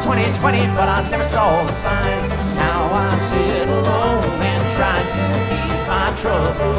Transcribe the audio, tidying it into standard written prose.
2020, but I never saw the signs. Now I sit alone and try to ease my troubles.